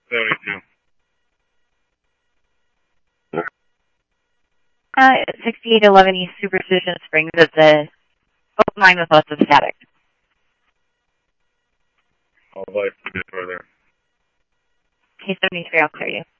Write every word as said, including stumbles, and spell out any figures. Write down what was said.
seventy-two. Uh, sixty-eight eleven East Superstition Springs. It's a open line with lots of static. I'll light a bit further. K seventy-three, I'll clear you.